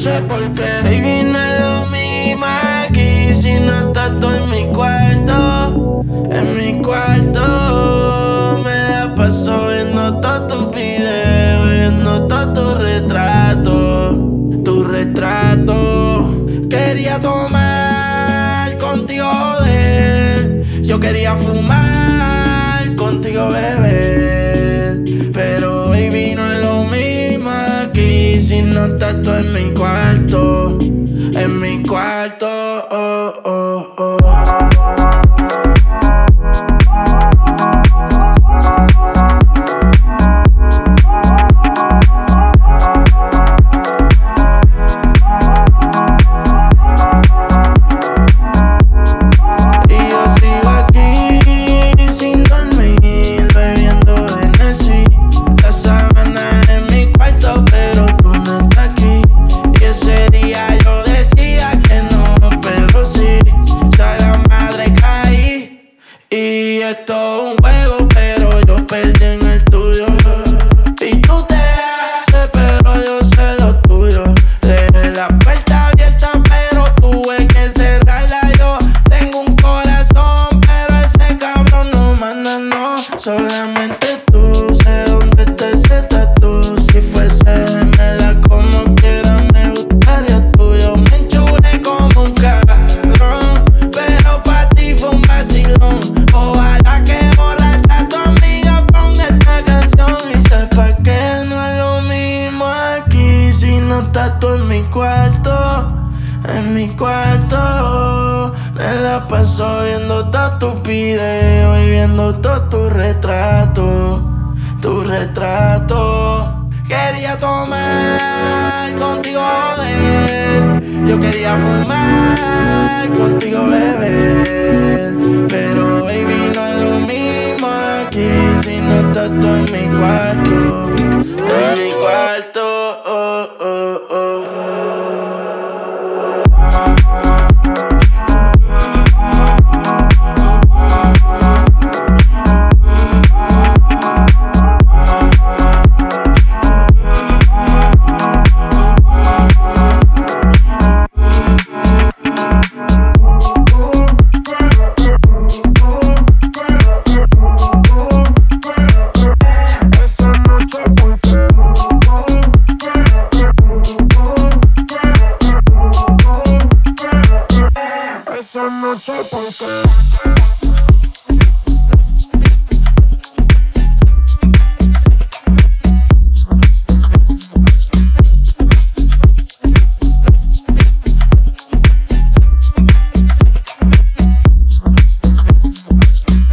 noche porque baby no es lo mismo aquí si no estás tú en mi cuarto. En mi cuarto me la paso viendo todos tus videos, viendo todo tu retrato, tu retrato. Quería tomar contigo, joder. Yo quería fumar contigo, beber. Pero baby no es lo mismo aquí si no estás tú en mi cuarto. En mi cuarto, oh, oh, oh. Esto es un juego, pero yo perdí en el tuyo. Y tú te haces, pero yo sé lo tuyo. Dejé la puerta abierta, pero tuve que cerrarla yo. Tengo un corazón, pero ese cabrón no manda, no. Solamente tú, sé dónde te sientas tú. Si fuese gemela como quiera, me gustaría tuyo. Me enchulé como un cabrón, pero pa' ti fue un vacilón. Ojalá que borracha tu amiga ponga esta canción y sepa que no es lo mismo aquí si no estás tú en mi cuarto. En mi cuarto me la paso viendo todos tus videos y viendo todo tu retrato, tu retrato. Quería tomar contigo, joder. Yo quería fumar contigo, beber. Pero baby no es lo mismo aquí si no estás tú en mi cuarto. En mi cuarto, oh, oh, oh. Esa noche, ¿por qué?